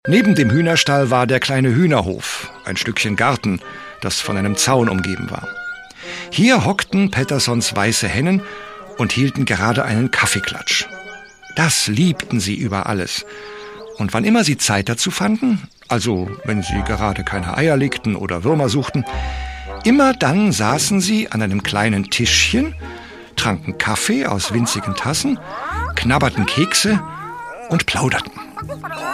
Neben dem Hühnerstall war der kleine Hühnerhof, ein Stückchen Garten, das von einem Zaun umgeben war. Hier hockten Petterssons weiße Hennen und hielten gerade einen Kaffeeklatsch. Das liebten sie über alles. Und wann immer sie Zeit dazu fanden, also wenn sie gerade keine Eier legten oder Würmer suchten, immer dann saßen sie an einem kleinen Tischchen, tranken Kaffee aus winzigen Tassen, knabberten Kekse und plauderten.